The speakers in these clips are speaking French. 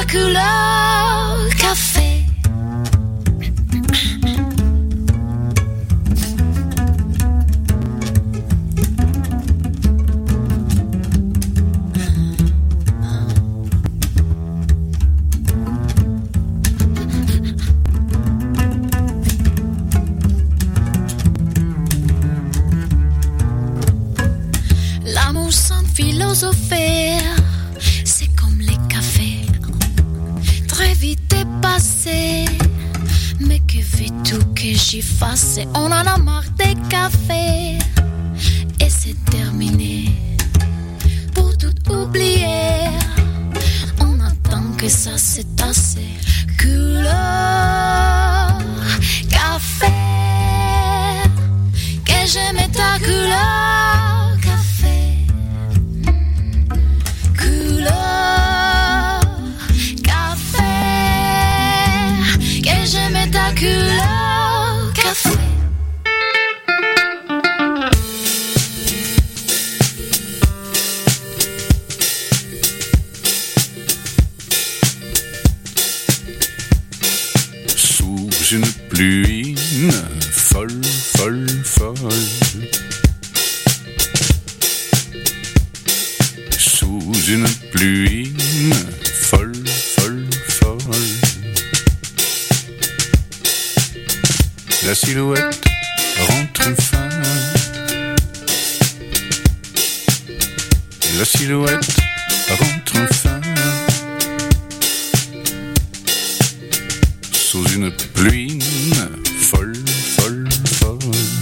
couleur café. L'amour sans philosopher, c'est comme les cafés, très vite est passé. Mais que veux-tu que j'y fasse? On en a marre des cafés et c'est terminé. Pour tout oublier, on attend que ça s'est tassé. Couleur café, que j'aime ta couleur café. Couleur café, que j'aime ta couleur café. Sous une pluie folle, folle, folle. Sous une pluie folle, folle, folle. La silhouette rentre enfin. La silhouette rentre enfin. Sous une pluie folle, folle, folle.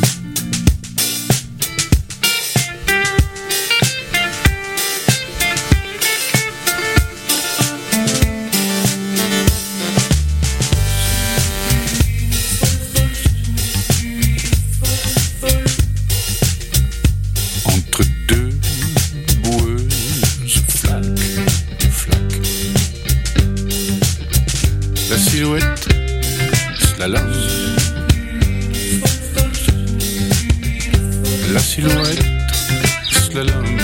Entre deux boueuses, flac, flac. La silhouette slalom. La silhouette slalom.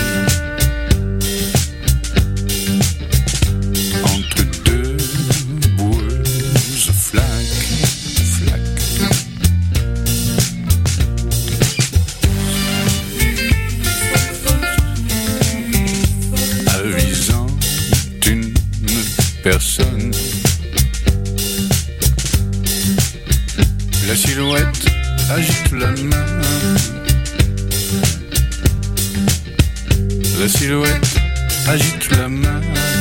Entre deux boueuses, flac, flac. Avisant une personne. La silhouette agite la main. La silhouette agite la main.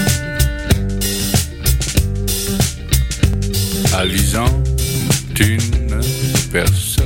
Avisant une personne.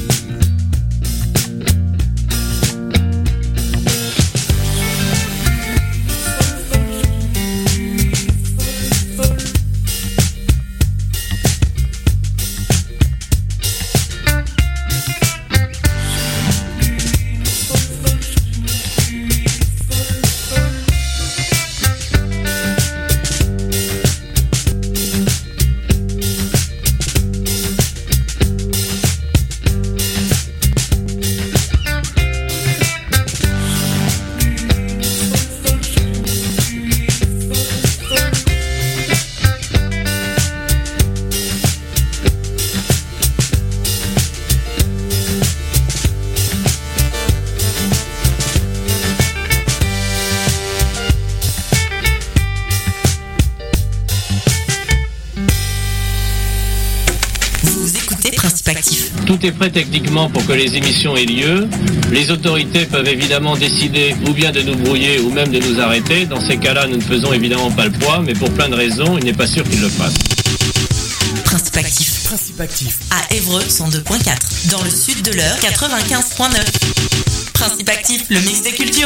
Tout est prêt techniquement pour que les émissions aient lieu. Les autorités peuvent évidemment décider ou bien de nous brouiller ou même de nous arrêter. Dans ces cas-là, nous ne faisons évidemment pas le poids, mais pour plein de raisons, il n'est pas sûr qu'ils le fassent. Principe actif. Principe actif. À Évreux, 102.4. Dans le sud de l'Eure, 95.9. Principe actif, le mix des cultures.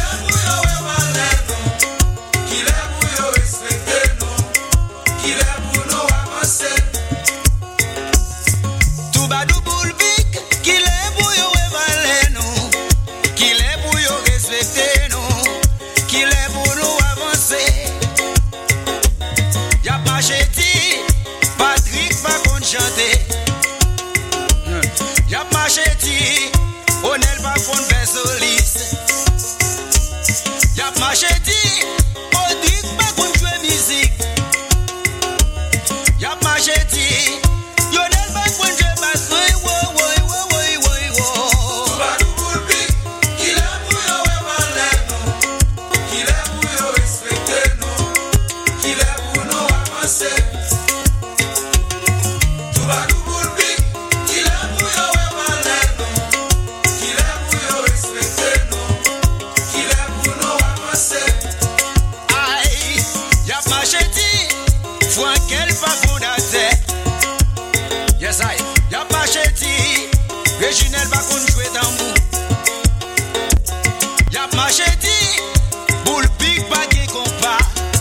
Qui fois qu'elle va fondate. Yes, I. Y'a pas chéti. Reginald va qu'on jouer tambour. Y'a pas chéti. Boule big bagay compas.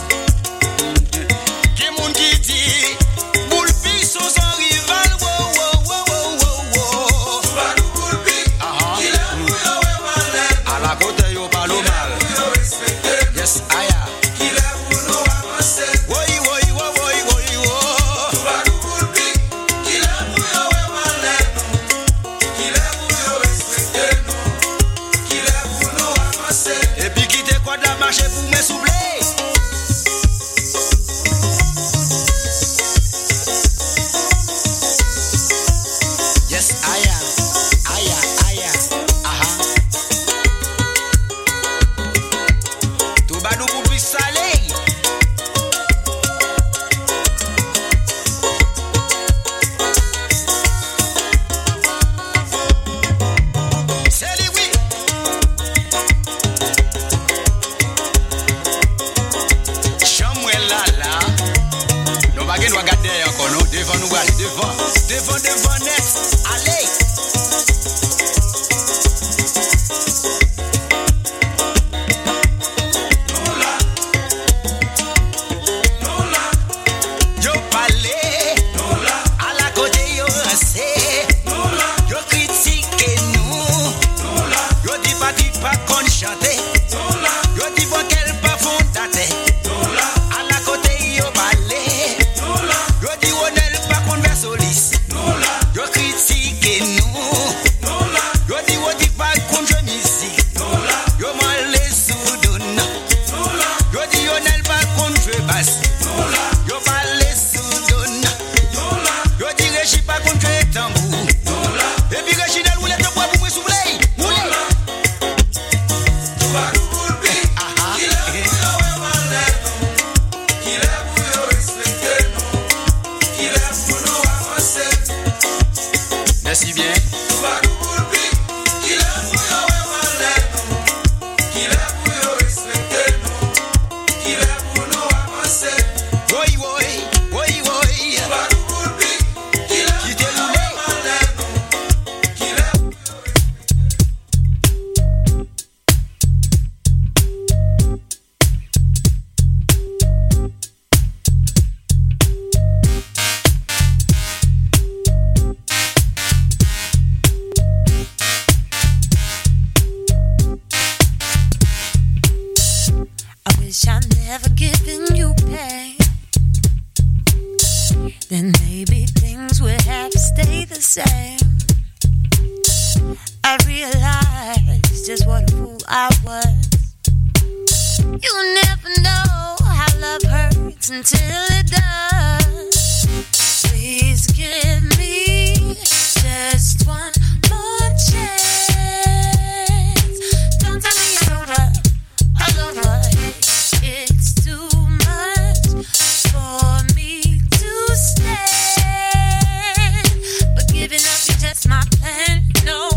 Qui moun qui dit. Boule big son son rival. Wow, wow, wow, wow, wow. Badou boule big. Il est pour yo et malade. À la côté yo parle mal. Yes, I am. Marcher pour me soubler. Yes, I am. Aha. Tout bas nous pour plus salé. Devant net, allez. Yo parlé, à la côté yo rancé, yo critiqué nous, yo dit pas qu'on chante, yo dit bon qu'elle pas fondate, à la côté yo parlé, yo dit on elle pas qu'on verse au lit. Yo critique nous. Yo dit pas qu'on joue musique. Yo mal les soudons. Yo dit yo n'aime pas qu'on joue basse. Yo mal les soudons. Yo dit régi pas qu'on joue tambour. Et puis régi n'a roulé de bois pour me souffler. Roulé. Merci bien. I never given you pain, then maybe things would have to stay the same. I realized just what a fool I was. You never know how love hurts until it does. Please give me just one more chance. Don't tell me it's over, all over. It's too much for me to stand, but giving up is just my plan. No,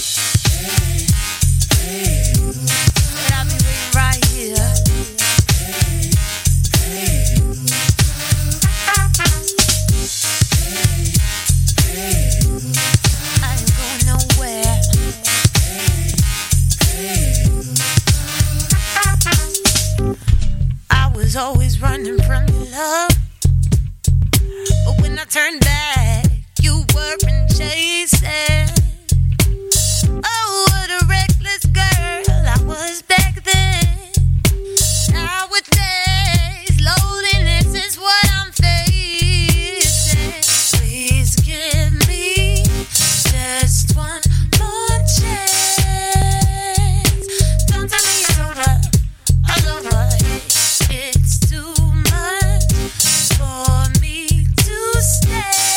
but I'll be waiting right here. I ain't going nowhere. I was always running from your love, but when I turned back, you weren't chasing. Oh, what a reckless girl I was back then. Nowadays, loneliness is what I'm facing. Please give me just one more chance. Don't tell me it's over, all over. It's too much for me to stay.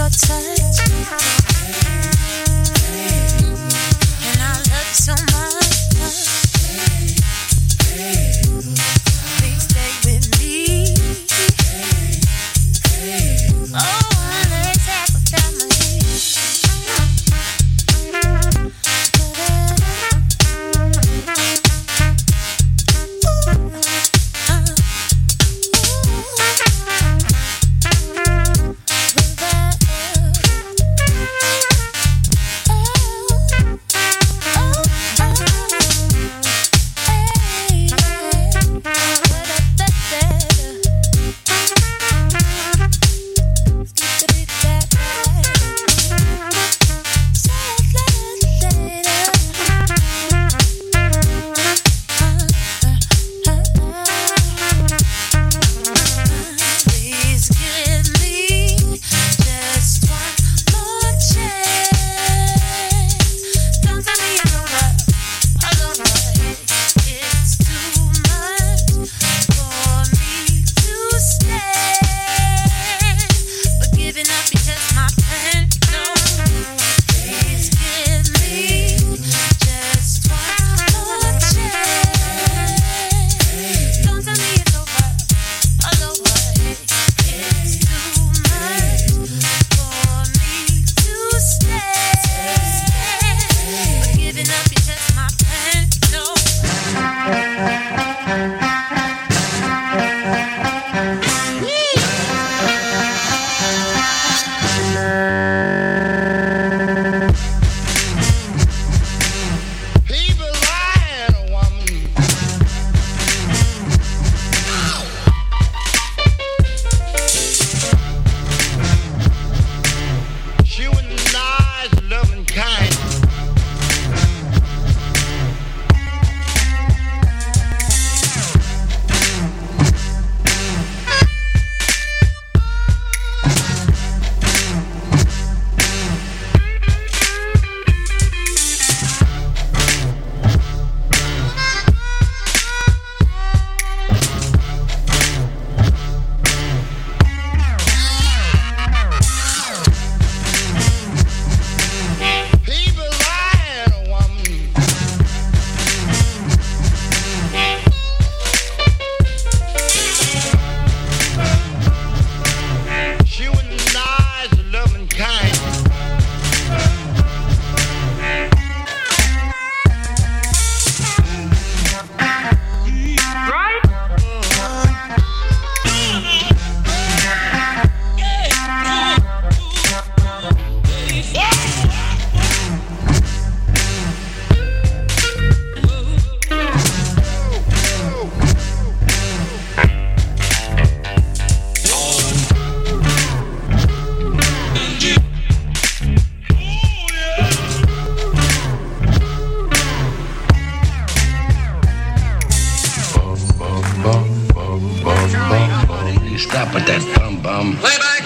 Stop with that bum. Playback.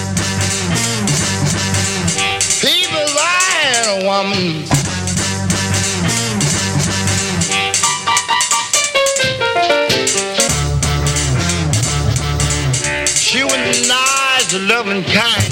People lying, a woman. She was nice, loving, kind.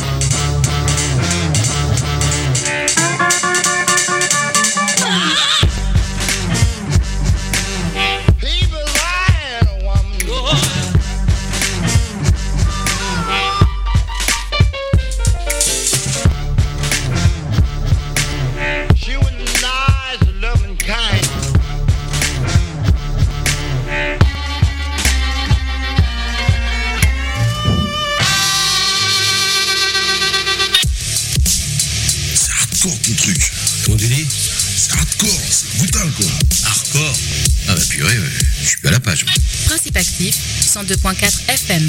Principe actif, 102.4 FM.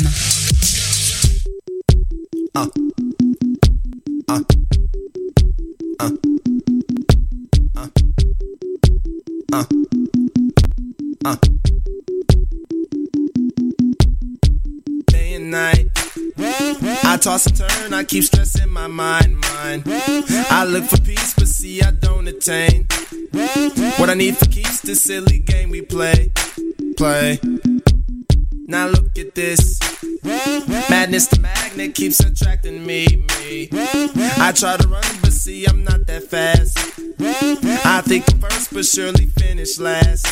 Day and night, I toss and turn, I keep stressing my mind. I look for peace, but see I don't attain. What I need for keeps this silly game we play. Now look at this. Madness, the magnet keeps attracting me. I try to run, but see, I'm not that fast. I think I'm first, but surely finish last.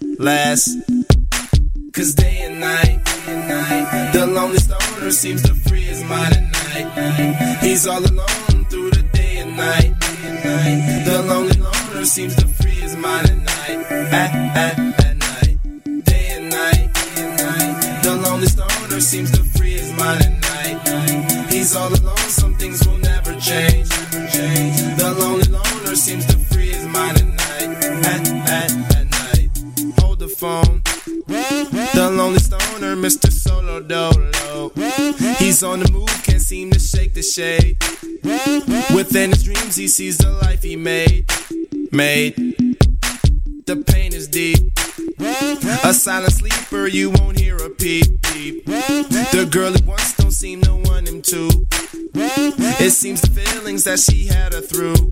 Cause day and night, the lonely stoner seems to free his mind at night. He's all alone through the day and night. The lonely loner seems to free his mind at night. At night, day and night. The lonely stoner seems to free his mind at night. He's all alone, some things will never change. The lonely loner seems to free his mind at night. At night, hold the phone. The lonely stoner, Mr. Solo Dolo. He's on the move, can't seem to shake the shade. Within his dreams, he sees the life he made. The pain is deep. A silent sleeper, you won't hear a peep. The girl he wants don't seem to want him to. It seems the feelings that she had her through.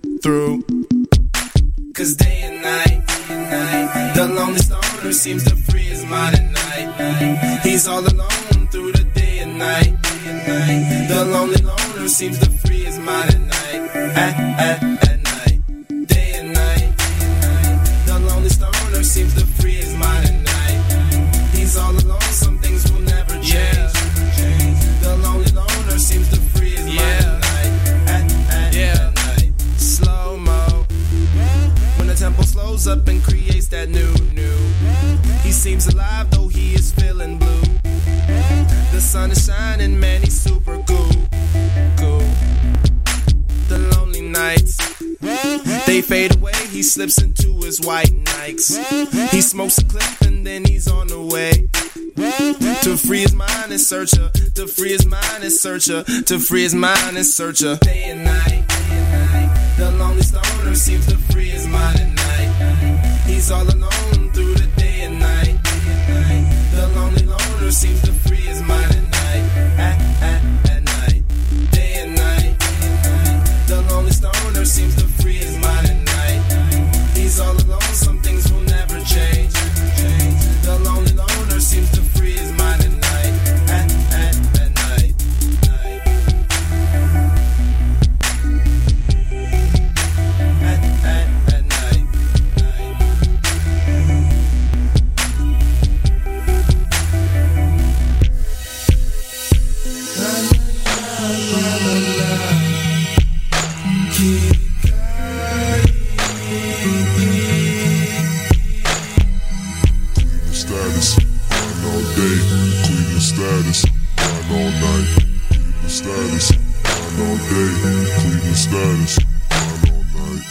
Cause day and night, the lonely stoner seems to free his mind at night. He's all alone through the day and night. The lonely loner seems to free his mind at night. At night, day and night. The lonely stoner seems to free his mind at night. He's all alone, some things will never change. The lonely loner seems to free his mind at night. At night, slow mo. When the tempo slows up and creates that new. He seems alive though he is feeling blue. The sun is shining, man, he's super cool. The lonely nights, they fade away, he slips into his white Nikes. He smokes a clip and then he's on the way. To free his mind and searcher, to free his mind and searcher, to free his mind and searcher. Day and night, the lonely stoner seems to free his mind at night. He's all alone through the day and night. The lonely loner seems to free his mind at night. At night, day and night. The lonely stoner seems to free his mind at night. He's all alone, some things will never change. The lonely loner seems to free his mind at night. At night. At night. Status, grind all night. Cleveland status, grind all day. Cleveland status, grind all night.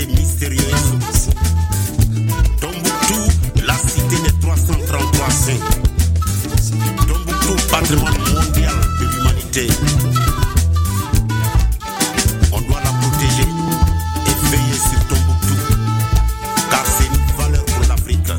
cité mystérieuse. Tombouctou, la cité des 333 saints. Tombouctou, patrimoine mondial de l'humanité. On doit la protéger et veiller sur Tombouctou, car c'est une valeur pour l'Afrique.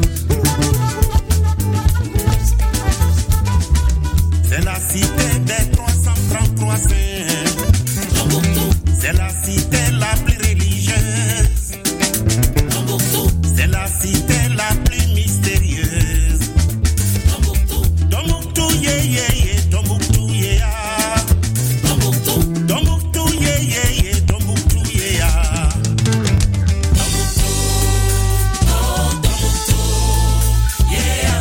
C'est la cité des 333 saints. C'est la cité la plus religieuse. C'est la cité la plus mystérieuse. Tombouctou, yeah, yeah, yeah. Tombouctou, yeah. Tombouctou, yeah, yeah, yeah. Tombouctou, yeah. Tombouctou, oh, Tombouctou, yeah.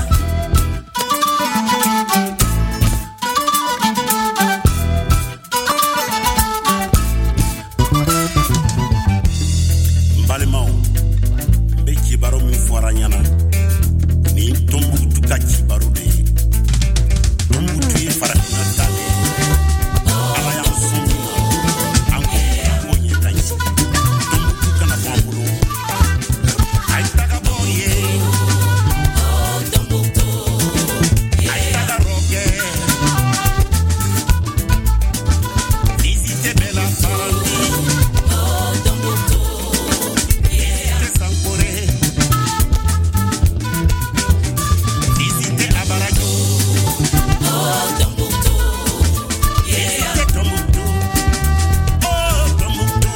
Mbalemao, mbeki baro mi foranyana. Ni Tombouctou kachi baro de. Tombouctou ye farakina tale. Ala ya msongi. Ango bonye tanyi. Tombouctou kana bambulo. Aitaka bonye. Oh, Tombouctou. Aitaka roke. Visite Bella Sarandi. Oh, Tombouctou. Visite Sankore. Visite Abarago. Oh, Tombouctou. Visite Tombouctou. Oh, Tombouctou.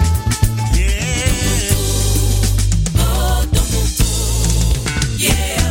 Yeah. Oh, Tombouctou. Yeah.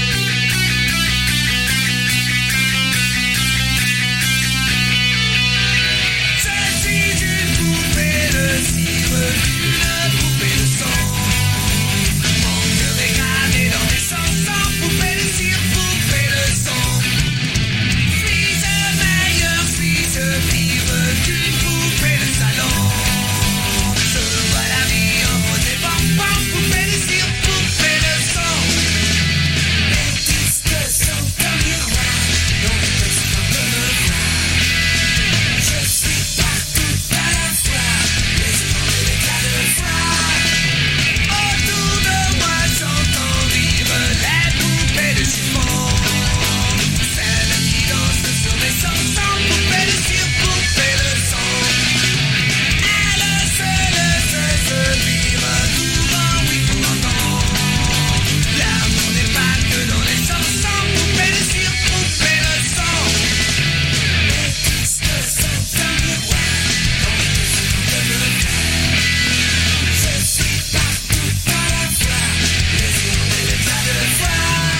Je suis une poupée de cire, une poupée de sang. Mon cœur est gravé dans mes chansons. Poupée de cire, poupée de sang. Suis-je meilleur, suis-je pire qu'une poupée de salon? Je vois la vie en rose et bonbon. Poupée de cire, poupée de sang. Les disques sont comme miroirs, non le sang de me voir. Je suis partout à la fois, les ondes et l'éclat de voix. Autour de moi j'entends vivre les poupées de chiffon. Celles qui dansent sur mes chansons. Poupées de cire, poupées de sang. Elles se vivent souvent, oui pour longtemps. L'amour n'est pas que dans les chansons. Poupées de cire, poupées de sang. Les disques sont un miroir, dans le sang de me voir. Je suis partout à la fois, les ondes et l'éclat de voix.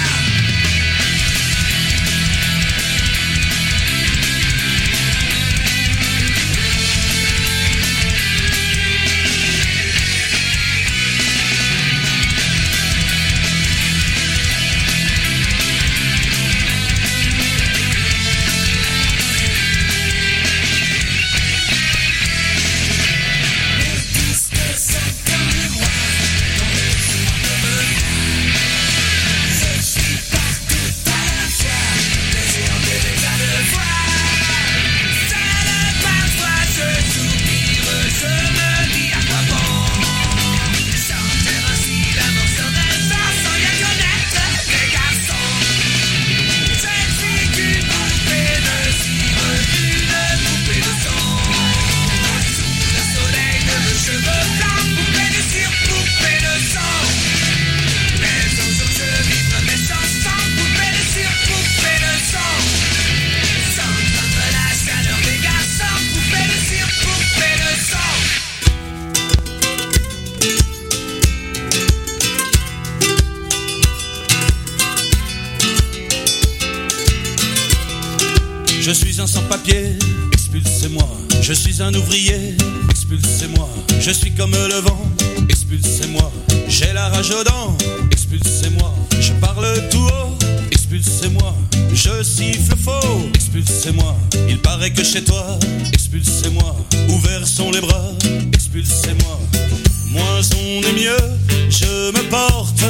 Je suis un sans-papier, expulsez-moi. Je suis un ouvrier, expulsez-moi. Je suis comme le vent, expulsez-moi. J'ai la rage aux dents, expulsez-moi. Je parle tout haut, expulsez-moi. Je siffle faux, expulsez-moi. Il paraît que chez toi, expulsez-moi. Ouverts sont les bras, expulsez-moi. Moins on est mieux, je me porte.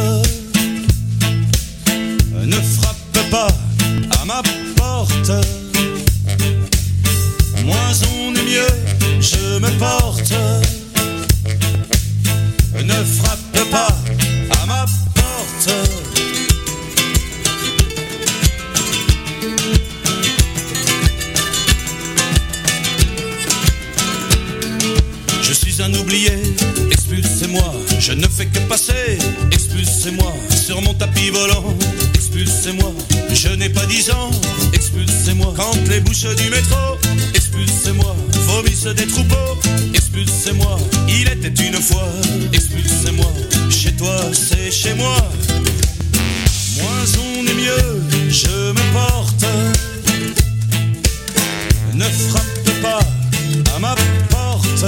Ne frappe pas à ma porte. Moins on est mieux, je me porte. Ne frappe pas à ma porte. Je suis un oublié, expulsez-moi. Je ne fais que passer, expulsez-moi. Sur mon tapis volant, expulsez-moi. Je n'ai pas 10 ans, expulsez-moi. Quand les bouches du métro, expulsez-moi. Vomissent des troupeaux, expulsez-moi. Il était une fois, expulsez-moi. Chez toi, c'est chez moi. Moins on est mieux, je me porte. Ne frappe pas à ma porte.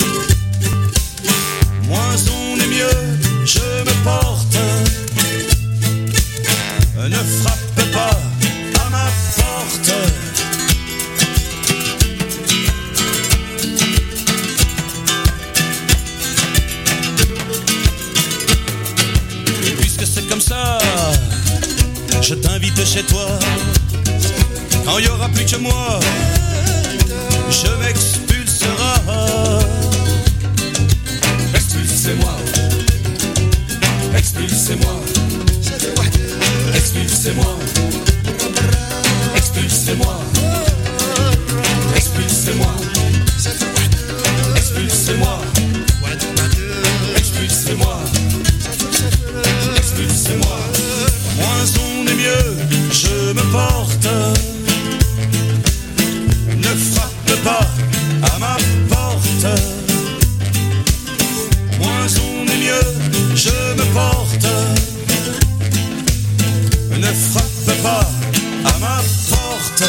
Moins on est mieux, je me porte. Ne frappe pas à ma porte. Puisque c'est comme ça, je t'invite chez toi. Quand il y aura plus que moi, je m'expulsera. Expulsez-moi, expulsez-moi, expulsez-moi, expulsez-moi, expulsez-moi, expulsez-moi, expulsez-moi, expulsez-moi. Moins on est mieux, je me porte. Ne frappe pas à ma porte. Moins on est mieux, je me porte. Ne frappe pas à ma porte.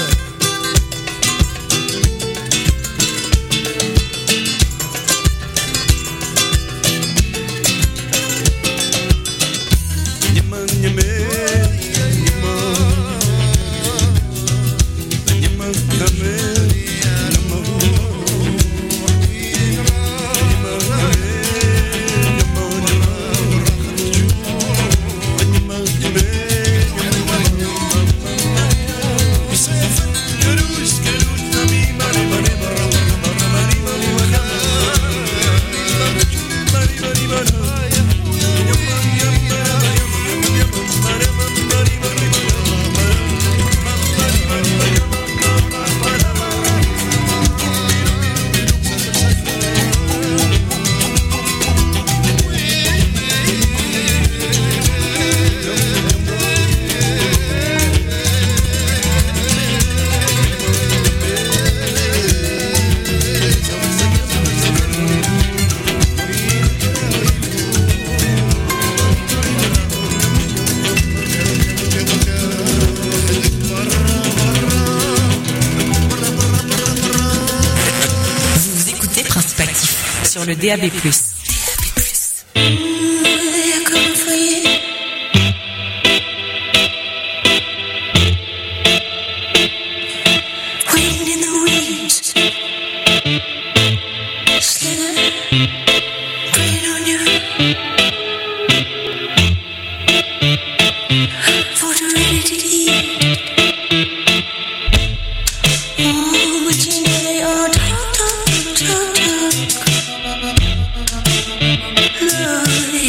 sur le DAB+.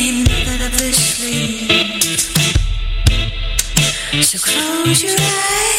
So close your eyes.